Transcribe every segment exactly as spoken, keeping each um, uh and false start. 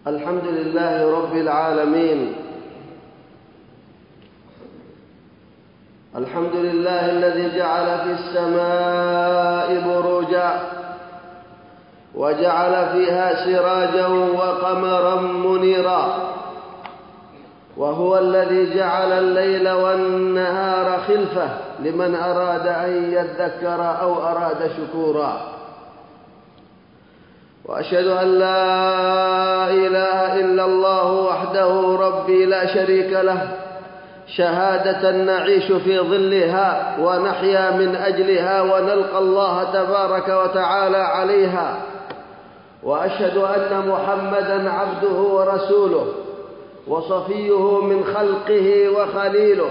الحمد لله رب العالمين. الحمد لله الذي جعل في السماء بروجا وجعل فيها سراجا وقمرا منيرا، وهو الذي جعل الليل والنهار خلفة لمن أراد أن يذكر أو أراد شكورا. وأشهد أن لا إله إلا الله وحده ربي لا شريك له، شهادة نعيش في ظلها ونحيا من أجلها ونلقى الله تبارك وتعالى عليها. وأشهد أن محمدًا عبده ورسوله وصفيه من خلقه وخليله،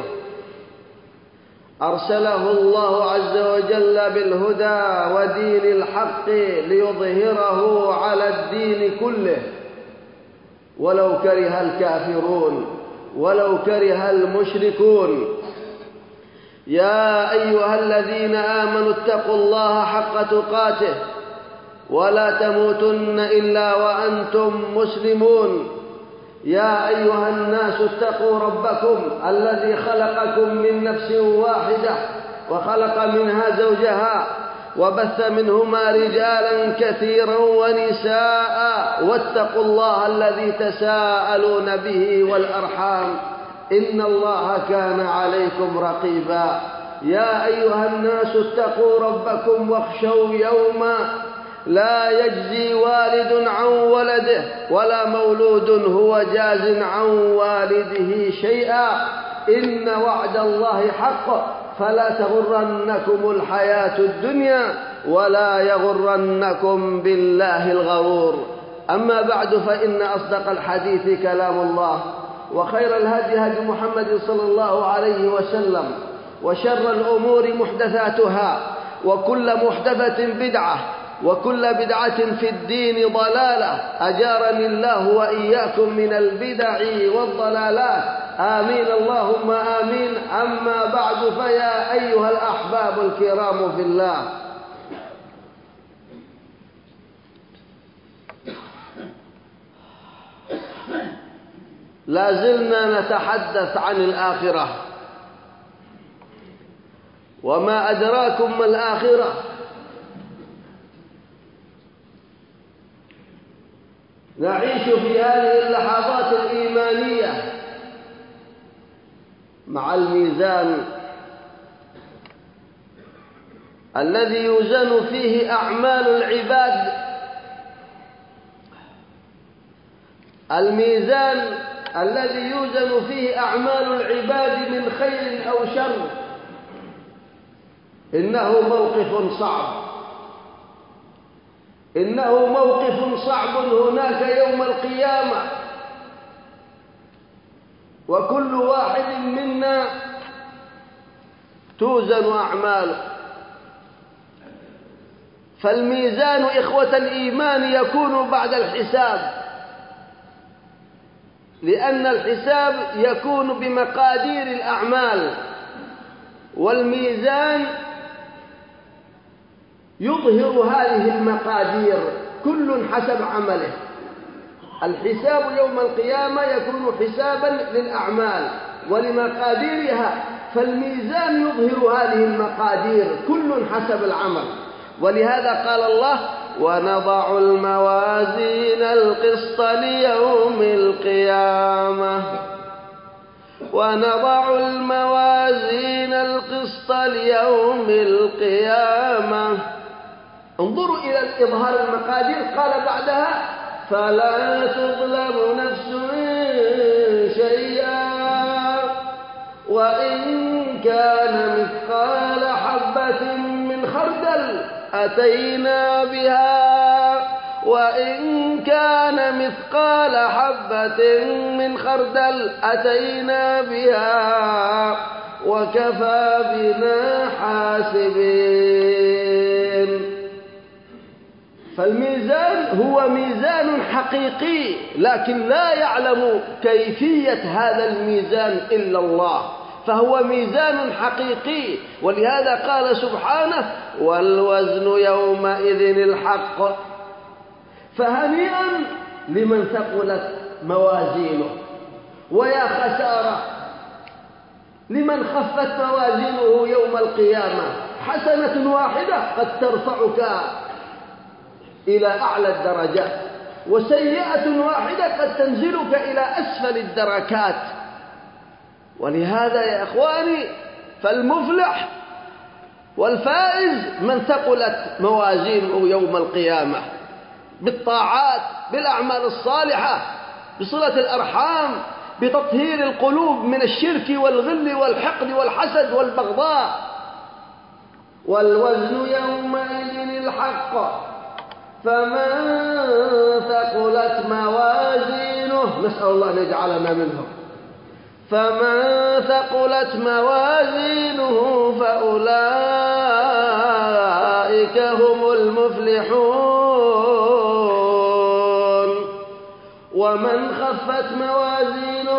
أرسله الله عز وجل بالهدى ودين الحق ليظهره على الدين كله ولو كره الكافرون ولو كره المشركون. يا أيها الذين آمنوا اتقوا الله حق تقاته ولا تموتن إلا وأنتم مسلمون. يا أيها الناس اتقوا ربكم الذي خلقكم من نفس واحدة وخلق منها زوجها وبث منهما رجالا كثيرا ونساء، واتقوا الله الذي تساءلون به والأرحام إن الله كان عليكم رقيبا. يا أيها الناس اتقوا ربكم واخشوا يوما لا يجزي والد عن ولده ولا مولود هو جاز عن والده شيئا، إن وعد الله حق فلا تغرنكم الحياة الدنيا ولا يغرنكم بالله الغرور. أما بعد، فإن أصدق الحديث كلام الله، وخير الهدي هدي محمد صلى الله عليه وسلم، وشر الأمور محدثاتها، وكل محدثة بدعة، وكل بدعة في الدين ضلالة، أجارني الله وإياكم من البدع والضلالات، آمين اللهم آمين. أما بعد، فيا أيها الأحباب الكرام في الله، لا زلنا نتحدث عن الآخرة، وما أدراكم ما الآخرة؟ نعيش في هذه اللحظات الإيمانية مع الميزان الذي يوزن فيه أعمال العباد، الميزان الذي يوزن فيه أعمال العباد من خير أو شر. إنه موقف صعب، إنه موقف صعب هناك يوم القيامة، وكل واحد منا توزن أعماله. فالميزان إخوة الإيمان يكون بعد الحساب، لأن الحساب يكون بمقادير الأعمال، والميزان يظهر هذه المقادير كل حسب عمله. الحساب يوم القيامة يكون حسابا للأعمال ولمقاديرها، فالميزان يظهر هذه المقادير كل حسب العمل. ولهذا قال الله: ونضع الموازين القسط ليوم القيامة ونضع الموازين القسط ليوم القيامة. انظروا إلى إظهار المقادير، قال بعدها: فلا تظلم نفس شيئا وإن كان مثقال حبة من خردل أتينا بها وإن كان مثقال حبة من خردل أتينا بها وكفى بنا حاسبين. فالميزان هو ميزان حقيقي، لكن لا يعلم كيفية هذا الميزان إلا الله، فهو ميزان حقيقي. ولهذا قال سبحانه: والوزن يومئذ الحق. فهنيئا لمن ثقلت موازينه، ويا خسارة لمن خفت موازينه يوم القيامة. حسنة واحدة قد ترفعك إلى أعلى الدرجات، وسيئة واحدة قد تنزلك إلى أسفل الدركات. ولهذا يا إخواني فالمفلح والفائز من ثقلت موازينه يوم القيامة بالطاعات، بالأعمال الصالحة، بصلة الأرحام، بتطهير القلوب من الشرك والغل والحقد والحسد والبغضاء. والوزن يومئذ الحق فمن ثقلت موازينه، نسأل الله أن يجعلنا منهم، فمن ثقلت موازينه فأولئك هم المفلحون، ومن خفت موازينه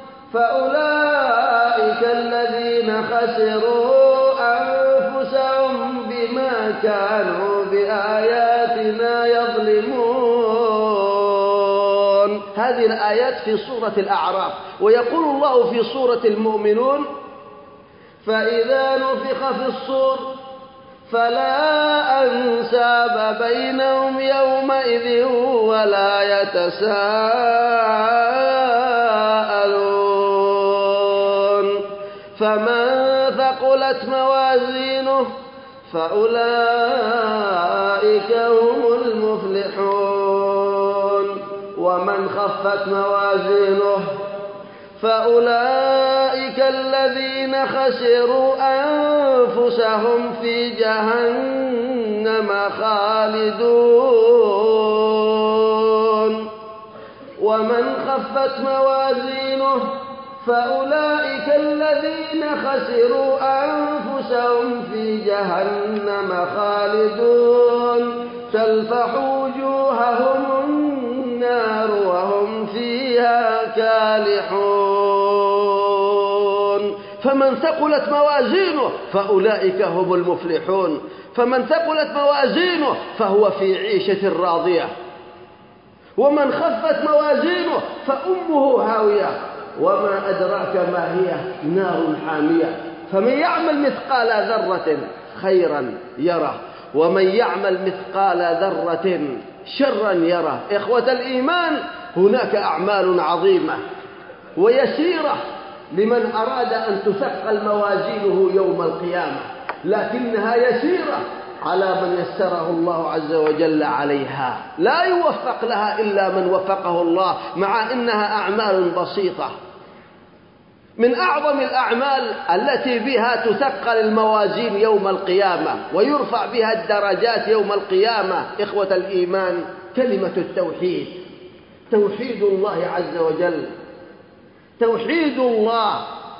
فأولئك الذين خسروا أنفسهم بما كانوا بآياتنا يظلمون. هذه الآيات في سورة الأعراف. ويقول الله في سورة المؤمنون: فإذا نفخ في الصور فلا أنساب بينهم يومئذ ولا يتساءلون. فمن ثقلت موازينه فأولئك هم المفلحون، ومن خفت موازينه فأولئك الذين خسروا أنفسهم في جهنم خالدون. ومن خفت موازينه فأولئك الذين خسروا أنفسهم في جهنم خالدون تلفح وجوههم النار وهم فيها كالحون. فمن ثقلت موازينه فأولئك هم المفلحون، فمن ثقلت موازينه فهو في عيشة راضية. ومن خفت موازينه فأمه هاوية وما أدراك ما هي، نار حامية. فمن يعمل مثقال ذرة خيرا يره، ومن يعمل مثقال ذرة شرا يره. إخوة الإيمان، هناك أعمال عظيمة ويسيرة لمن أراد أن تثقل موازينه يوم القيامة، لكنها يسيرة على من يسره الله عز وجل عليها. لا يوفق لها إلا من وفقه الله، مع إنها أعمال بسيطة. من أعظم الأعمال التي بها تثقل الموازين يوم القيامة ويرفع بها الدرجات يوم القيامة إخوة الإيمان كلمة التوحيد، توحيد الله عز وجل، توحيد الله.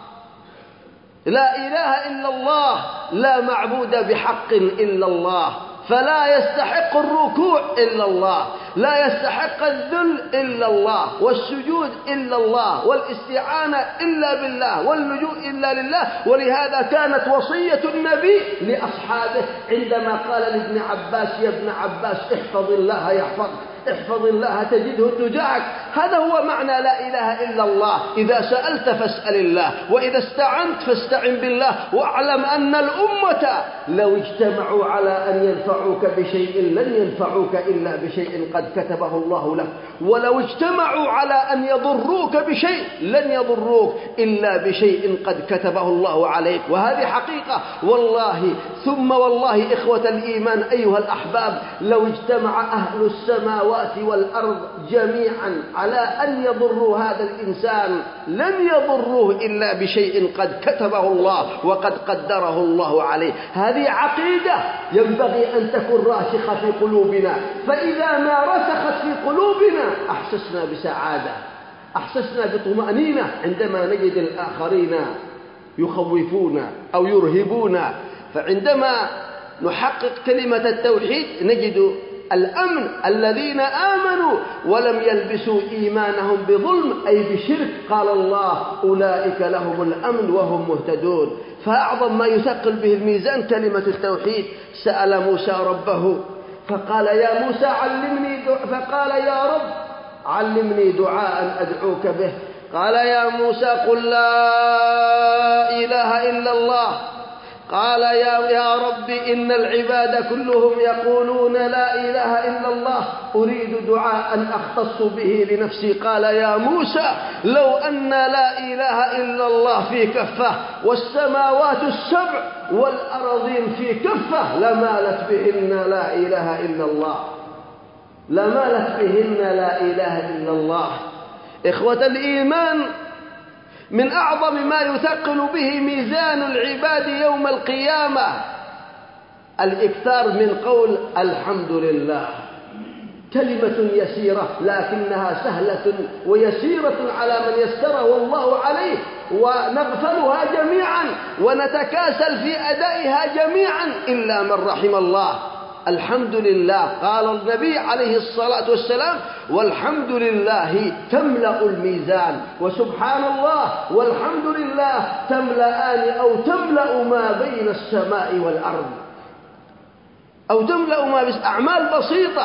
لا إله إلا الله، لا معبود بحق إلا الله، فلا يستحق الركوع إلا الله، لا يستحق الذل إلا الله، والسجود إلا الله، والاستعانة إلا بالله، واللجوء إلا لله. ولهذا كانت وصية النبي لأصحابه عندما قال لابن عباس: يا ابن عباس احفظ الله يحفظك، احفظ الله تجده تجاهك. هذا هو معنى لا إله إلا الله. إذا سألت فاسأل الله، وإذا استعنت فاستعن بالله، واعلم أن الأمة لو اجتمعوا على أن ينفعوك بشيء لن ينفعوك إلا بشيء قد كتبه الله لك، ولو اجتمعوا على أن يضروك بشيء لن يضروك إلا بشيء قد كتبه الله عليك. وهذه حقيقة والله ثم والله إخوة الإيمان أيها الأحباب، لو اجتمع أهل السماوات والأرض جميعا على أن يضروا هذا الإنسان لن يضروه إلا بشيء قد كتبه الله وقد قدره الله عليه. هذه عقيدة ينبغي أن تكون راسخة في قلوبنا، فإذا ما رسخت في قلوبنا أحسسنا بسعادة، أحسسنا بطمأنينة عندما نجد الآخرين يخوفون أو يرهبون. فعندما نحقق كلمة التوحيد نجد الأمن. الذين آمنوا ولم يلبسوا إيمانهم بظلم أي بشرك، قال الله: أولئك لهم الأمن وهم مهتدون. فأعظم ما يثقل به الميزان كلمة التوحيد. سأل موسى ربه فقال: يا موسى علمني دعاء، فقال: يا رب علمني دعاء أدعوك به. قال يا موسى قل لا إله إلا الله. قال يا, يا رب إن العباد كلهم يقولون لا إله إلا الله، أريد دعاء أختص به لنفسي. قال يا موسى لو أن لا إله إلا الله في كفة والسماوات السبع والأرضين في كفة لمالت بهن لا إله إلا الله، لمالت بهن لا إله إلا الله. إخوة الإيمان، من أعظم ما يثقل به ميزان العباد يوم القيامة الإكثار من قول الحمد لله. كلمة يسيرة لكنها سهلة ويسيرة على من يسره الله عليه، ونغفلها جميعا ونتكاسل في أدائها جميعا إلا من رحم الله. الحمد لله، قال النبي عليه الصلاة والسلام والحمد لله تملأ الميزان، وسبحان الله والحمد لله تملأان أو تملأ ما بين السماء والأرض، أو تملأ ما بين أعمال بسيطة.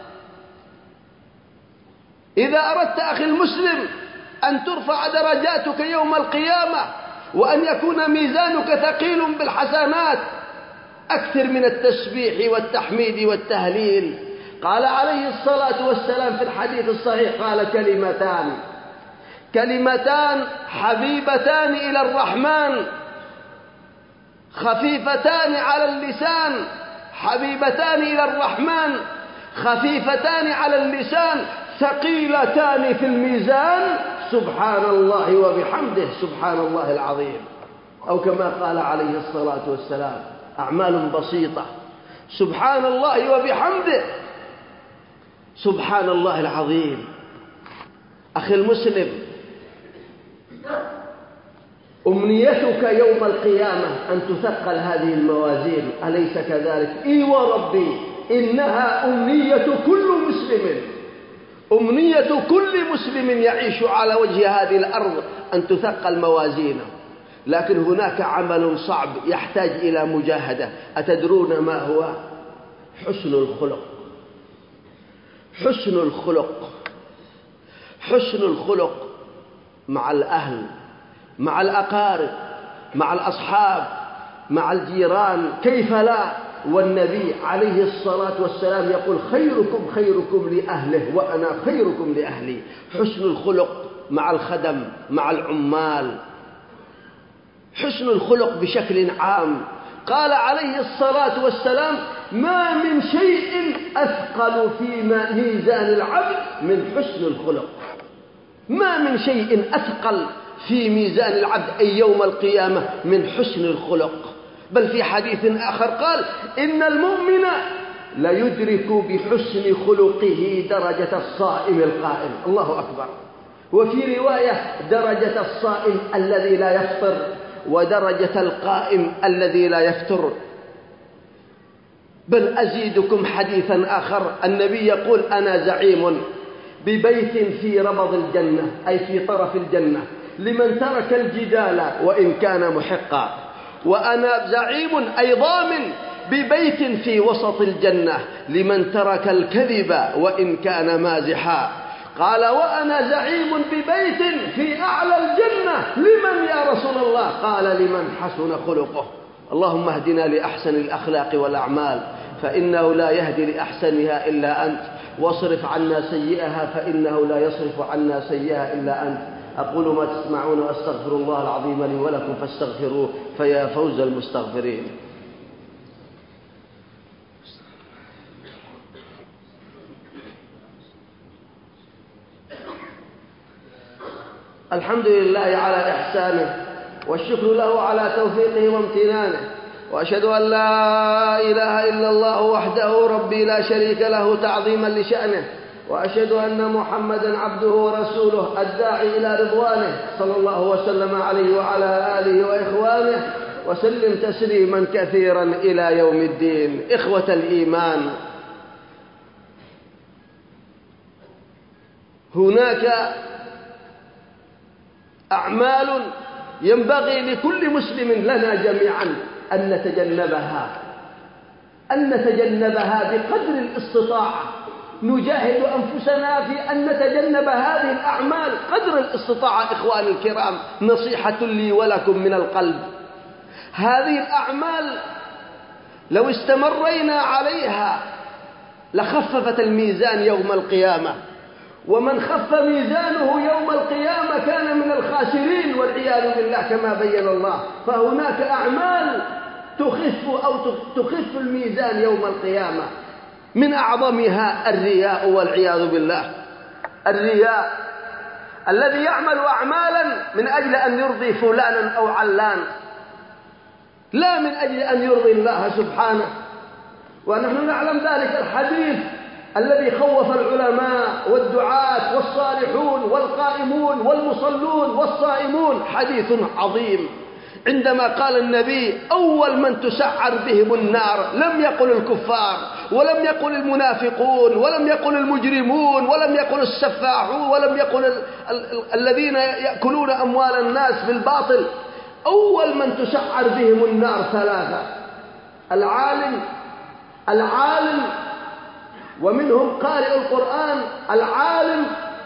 إذا أردت أخي المسلم أن ترفع درجاتك يوم القيامة وأن يكون ميزانك ثقيل بالحسنات، أكثر من التسبيح والتحميد والتهليل. قال عليه الصلاة والسلام في الحديث الصحيح قال كلمتان كلمتان حبيبتان إلى الرحمن خفيفتان على اللسان، حبيبتان إلى الرحمن خفيفتان على اللسان ثقيلتان في الميزان، سبحان الله وبحمده سبحان الله العظيم، أو كما قال عليه الصلاة والسلام. أعمال بسيطة، سبحان الله وبحمده سبحان الله العظيم. أخي المسلم، أمنيتك يوم القيامة أن تثقل هذه الموازين، أليس كذلك؟ إي وربي إنها أمنية كل مسلم، أمنية كل مسلم يعيش على وجه هذه الأرض أن تثقل موازينه. لكن هناك عمل صعب يحتاج إلى مجاهدة. أتدرون ما هو؟ حسن الخلق. حسن الخلق حسن الخلق مع الأهل، مع الأقارب، مع الأصحاب، مع الجيران، كيف لا؟ والنبي عليه الصلاة والسلام يقول خيركم خيركم لأهله وأنا خيركم لأهلي. حسن الخلق مع الخدم، مع العمال، حسن الخلق بشكل عام. قال عليه الصلاة والسلام ما من شيء أثقل في ميزان العبد من حسن الخلق، ما من شيء أثقل في ميزان العبد أي يوم القيامة من حسن الخلق. بل في حديث آخر قال إن المؤمن ليدرك بحسن خلقه درجة الصائم القائم. الله أكبر. وفي رواية درجة الصائم الذي لا يفطر، ودرجة القائم الذي لا يفتر. بل أزيدكم حديثا آخر، النبي يقول أنا زعيم ببيت في ربض الجنة أي في طرف الجنة لمن ترك الجدال وإن كان محقا، وأنا زعيم أي ضامن ببيت في وسط الجنة لمن ترك الكذب وإن كان مازحا. قال وأنا زعيم ببيت في أعلى الجنة لمن يا رسول الله؟ قال لمن حسن خلقه. اللهم اهدنا لأحسن الأخلاق والأعمال فإنه لا يهدي لأحسنها إلا أنت، واصرف عنا سيئها فإنه لا يصرف عنا سيئها إلا أنت. أقول ما تسمعون وأستغفر الله العظيم لي ولكم فاستغفروه فيا فوز المستغفرين. الحمد لله على إحسانه والشكر له على توفيقه وامتنانه، وأشهد أن لا إله إلا الله وحده ربي لا شريك له تعظيما لشأنه، وأشهد أن محمدا عبده ورسوله الداعي إلى رضوانه صلى الله وسلم عليه وعلى آله وإخوانه وسلم تسليما كثيرا إلى يوم الدين. إخوة الإيمان، هناك أعمال ينبغي لكل مسلم لنا جميعا أن نتجنبها أن نتجنبها بقدر الاستطاعة، نجاهد أنفسنا في أن نتجنب هذه الأعمال قدر الاستطاعة. إخواني الكرام، نصيحة لي ولكم من القلب، هذه الأعمال لو استمرينا عليها لخففت الميزان يوم القيامة، ومن خف ميزانه يوم القيامة كان من الخاسرين والعياذ بالله كما بين الله. فهناك أعمال تخف أو تخف الميزان يوم القيامة، من أعظمها الرياء والعياذ بالله. الرياء الذي يعمل أعمالا من أجل أن يرضي فلانا أو علان، لا من أجل أن يرضي الله سبحانه. ونحن نعلم ذلك الحديث الذي خوف العلماء والدعاة والصالحون والقائمون والمصلون والصائمون، حديث عظيم عندما قال النبي: أول من تسعر بهم النار لم يقل الكفار، ولم يقل المنافقون، ولم يقل المجرمون، ولم يقل السفاحون، ولم يقل ال ال الذين يأكلون أموال الناس بالباطل. أول من تسعر بهم النار ثلاثة: العالم العالم ومنهم قارئ القرآن، العالم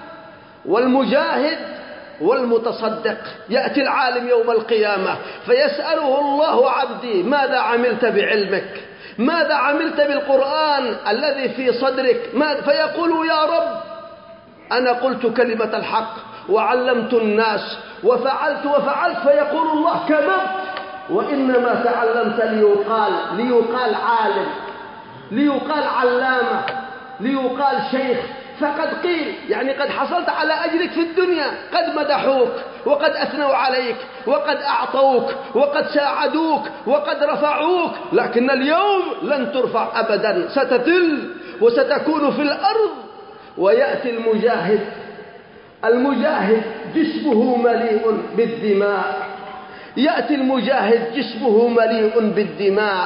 والمجاهد والمتصدق. يأتي العالم يوم القيامة فيسأله الله: عبدي ماذا عملت بعلمك؟ ماذا عملت بالقرآن الذي في صدرك؟ فيقول: يا رب أنا قلت كلمة الحق وعلمت الناس وفعلت وفعلت. فيقول الله: كذبت، وإنما تعلمت ليقال ليقال عالم، ليقال علامة، ليقال شيخ. فقد قيل يعني قد حصلت على أجرك في الدنيا، قد مدحوك وقد أثنوا عليك وقد أعطوك وقد ساعدوك وقد رفعوك، لكن اليوم لن ترفع أبدا، ستذل وستكون في الأرض. ويأتي المجاهد المجاهد جسمه مليء بالدماء، يأتي المجاهد جسمه مليء بالدماء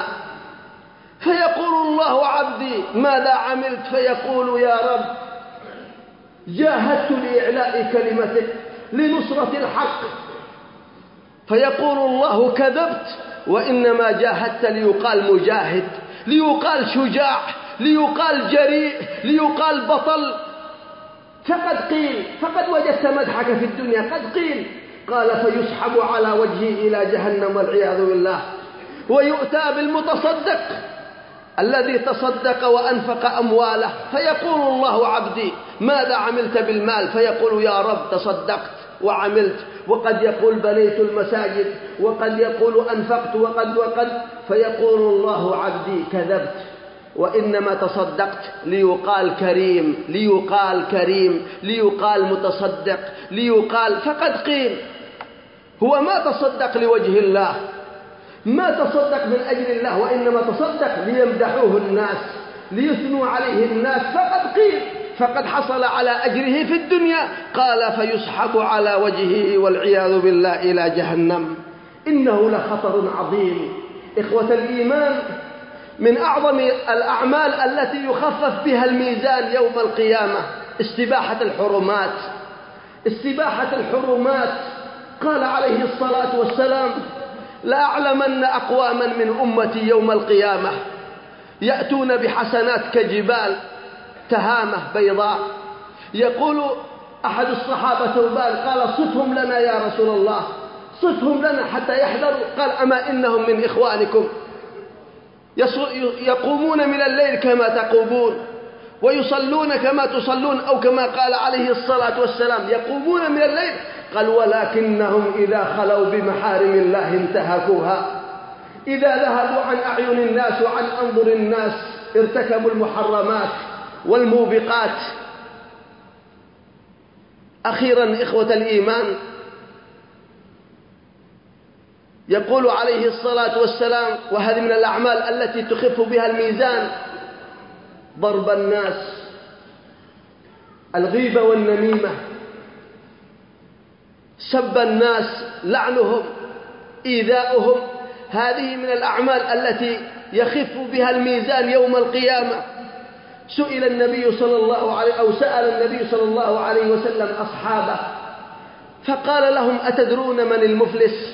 فيقول الله: عبدي ماذا عملت؟ فيقول: يا رب جاهدت لإعلاء كلمتك لنصرة الحق. فيقول الله: كذبت، وإنما جاهدت ليقال مجاهد، ليقال شجاع، ليقال جريء، ليقال بطل. فقد قيل، فقد وجدت مدحك في الدنيا، قد قيل. قال: فيسحب على وجهه إلى جهنم والعياذ بالله. ويؤتى بالمتصدق الذي تصدق وأنفق أمواله فيقول الله: عبدي ماذا عملت بالمال؟ فيقول: يا رب تصدقت وعملت. وقد يقول: بنيت المساجد، وقد يقول: أنفقت، وقد وقد. فيقول الله: عبدي كذبت، وإنما تصدقت ليقال كريم، ليقال كريم، ليقال متصدق، ليقال. فقد قيل هو ما تصدق لوجه الله، ما تصدق من أجل الله، وإنما تصدق ليمدحوه الناس، ليثنوا عليه الناس. فقد قيل فقد حصل على أجره في الدنيا. قال: فيسحب على وجهه والعياذ بالله إلى جهنم. إنه لخطر عظيم. إخوة الإيمان، من أعظم الأعمال التي يخفف بها الميزان يوم القيامة استباحة الحرمات. استباحة الحرمات. قال عليه الصلاة والسلام: لأعلمن أقواما من أمتي يوم القيامة يأتون بحسنات كجبال تهامة بيضاء. يقول أحد الصحابة ثوبان قال: صفهم لنا يا رسول الله، صفهم لنا حتى يحذروا. قال: أما إنهم من إخوانكم يقومون من الليل كما تقومون، ويصلون كما تصلون، أو كما قال عليه الصلاة والسلام: يقومون من الليل. قال: ولكنهم إذا خلوا بمحارم الله انتهكوها. إذا ذهبوا عن أعين الناس وعن أنظر الناس ارتكبوا المحرمات والموبقات. أخيرا إخوة الإيمان، يقول عليه الصلاة والسلام، وهذه من الأعمال التي تخف بها الميزان: ضرب الناس، الغيبة والنميمة، سب الناس، لعنهم، إيذاؤهم. هذه من الأعمال التي يخف بها الميزان يوم القيامة. سئل النبي صلى الله عليه أو سأل النبي صلى الله عليه وسلم أصحابه فقال لهم: أتدرون من المفلس؟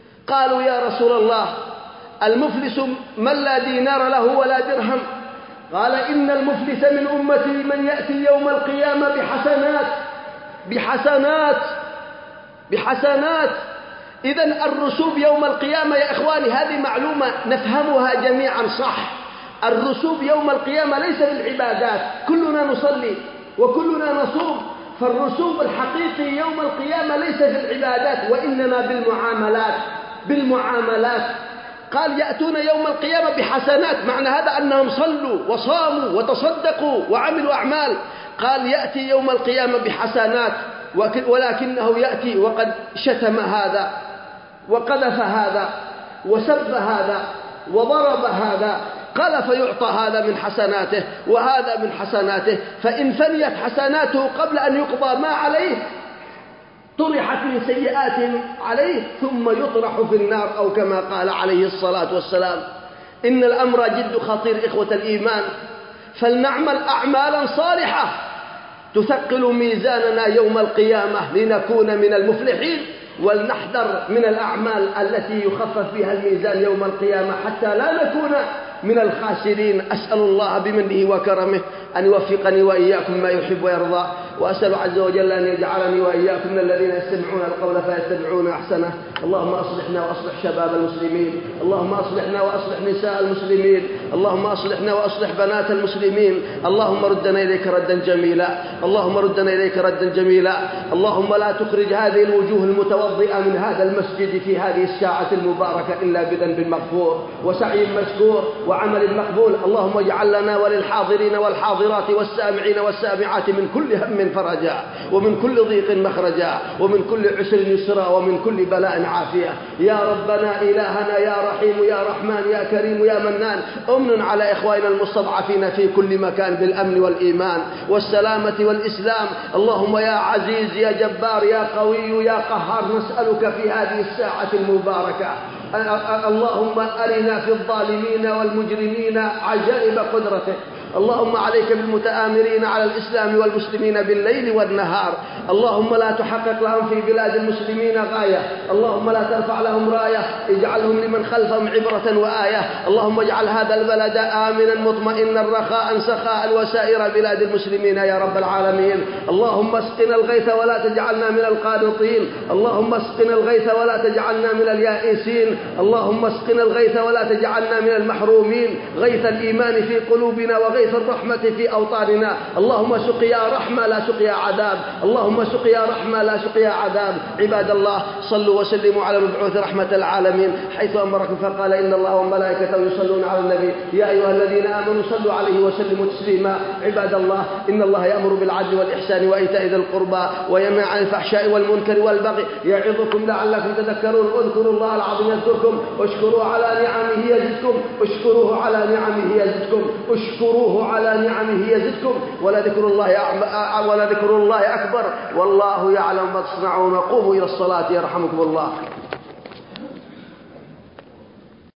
قالوا: يا رسول الله، المفلس من لا دينار له ولا درهم. قال إن المفلس من أمتي من يأتي يوم القيامة بحسنات بحسنات بحسنات. إذن الرسوب يوم القيامة يا إخواني هذه معلومة نفهمها جميعا صح. الرسوب يوم القيامة ليس بالعبادات، كلنا نصلي وكلنا نصوم، فالرسوب الحقيقي يوم القيامة ليس بالعبادات وإنما بالمعاملات بالمعاملات. قال يأتون يوم القيامة بحسنات، معنى هذا أنهم صلوا وصاموا وتصدقوا وعملوا أعمال. قال يأتي يوم القيامة بحسنات، ولكنه يأتي وقد شتم هذا وقذف هذا وسب هذا وضرب هذا. قال فيعطى هذا من حسناته وهذا من حسناته، فإن فنيت حسناته قبل أن يقضى ما عليه طرحت من سيئات عليه ثم يطرح في النار، أو كما قال عليه الصلاة والسلام. إن الأمر جد خطير إخوة الإيمان، فلنعمل أعمالا صالحة تثقل ميزاننا يوم القيامة لنكون من المفلحين، ولنحذر من الأعمال التي يخفف بها الميزان يوم القيامة حتى لا نكون من الخاسرين. أسأل الله بمنه وكرمه أن يوفقني وإياكم ما يحب ويرضى، وأسأل عز وجل أن يجعلني وإياكم من الذين يستمعون القول فيتبعون أحسنه. اللهم أصلحنا وأصلح شباب المسلمين، اللهم أصلحنا وأصلح نساء المسلمين، اللهم أصلحنا وأصلح بنات المسلمين. اللهم ردنا إليك ردا جميلا، اللهم ردنا إليك ردا جميلا. اللهم لا تخرج هذه الوجوه المتوضئة من هذا المسجد في هذه الساعة المباركة إلا بذنب مغفور وسعي مشكور وعمل مقبول. اللهم اجعل لنا وللحاضرين والحاضرات والسامعين والسامعات من كل هم فرجا، ومن كل ضيق مخرجا، ومن كل عسر يسرا، ومن كل بلاء عافية. يا ربنا إلهنا يا رحيم يا رحمن يا كريم يا منان، أمن على إخواننا المستضعفين في كل مكان بالأمن والإيمان والسلامة والإسلام. اللهم يا عزيز يا جبار يا قوي يا قهار، نسألك في هذه الساعة المباركة اللهم أرنا في الظالمين والمجرمين عجائب قدرتك. اللهم عليك بالمتآمرين على الإسلام والمسلمين بالليل والنهار. اللهم لا تحقق لهم في بلاد المسلمين غاية، اللهم لا ترفع لهم راية، اجعلهم لمن خلفهم عبرة وآية. اللهم اجعل هذا البلد آمنا مطمئنا رخاء سخاء وسائر بلاد المسلمين يا رب العالمين. اللهم اسقنا الغيث ولا تجعلنا من القانطين، اللهم اسقنا الغيث ولا تجعلنا من اليائسين، اللهم اسقنا الغيث ولا تجعلنا من المحرومين. غيث الإيمان في قلوبنا وغيث الرحمة في أوطاننا. اللهم سقيا رحمة لا سقيا عذاب، اللهم سقيا رحمة لا سقيا عذاب. عباد الله صلوا وسلموا على المبعوث رحمة العالمين حيث أمركم فقال إن الله وملائكته يصلون على النبي يا أيها الذين آمنوا صلوا عليه وسلموا تسليما. عباد الله إن الله يأمر بالعدل والإحسان وإيتاء ذي القربى وينهى عن الفحشاء والمنكر والبغي يعظكم لعلكم تذكرون. اذكروا الله العظيم يذكركم واشكروه على نعمه يزدكم اشكروه على نعمه يزدكم اشكروه على نعمه يزدكم ولذكر الله ولذكر الله أكبر والله يعلم ما تصنعون. قوموا إلى الصلاة يرحمكم الله.